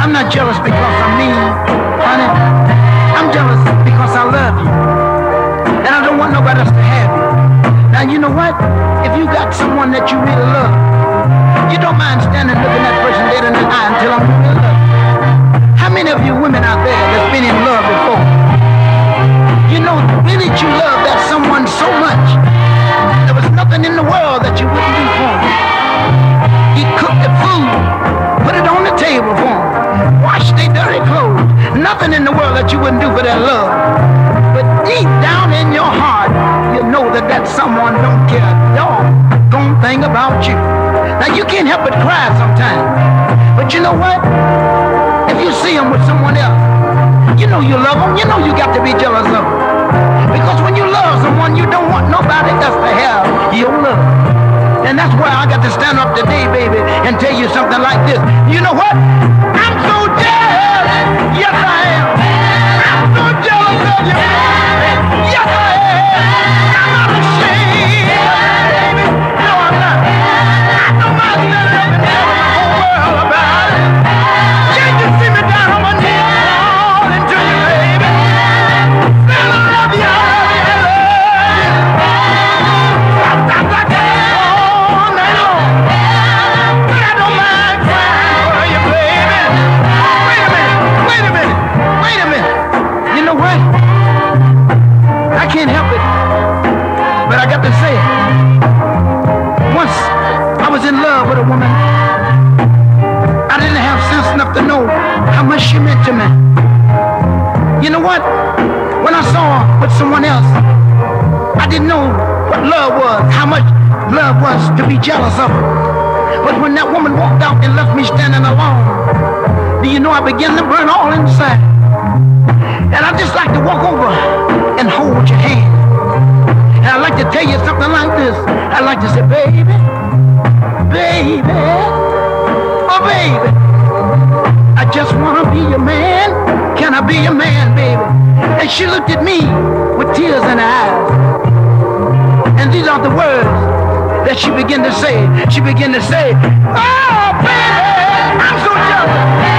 I'm not jealous because I'm mean, honey. I'm jealous because I love you. And I don't want nobody else to have you. Now, you know what? If you got someone that you really love, you don't mind standing looking that person dead in the eye and tell them you really love them. How many of you women out there that's been in love before? You know, really you love that someone so much. There was nothing in the world that you wouldn't do for them. You cooked the food, put it on the table for them, wash their dirty clothes. Nothing in the world that you wouldn't do for their love. But deep down in your heart, you know that that someone don't care a doggone thing about you. Now you can't help but cry sometimes. But you know what? If you see them with someone else, you know you love them. You know you got to be jealous of them. Because when you love someone, you don't want nobody else to have your love. And that's why I got to stand up today, baby, and tell you something like this. You know what? I'm so jealous. Yes, I am. I'm so jealous of you. Yes, I am. I'm not ashamed, baby. No, I'm not. I know myself and tell the whole world about it. Can't you see me down on my knees calling to you, baby? Still I love you. I can't help it, but I got to say it. Once I was in love with a woman. I didn't have sense enough to know how much she meant to me. You know what? When I saw her with someone else, I didn't know what love was, how much love was to be jealous of her. But when that woman walked out and left me standing alone, do you know I began to burn all inside? And I just like to walk over and hold your hand. And I like to tell you something like this. I like to say, baby, baby, oh baby, I just want to be your man. Can I be your man, baby? And she looked at me with tears in her eyes. And these are the words that she began to say. She began to say, oh baby, I'm so jealous.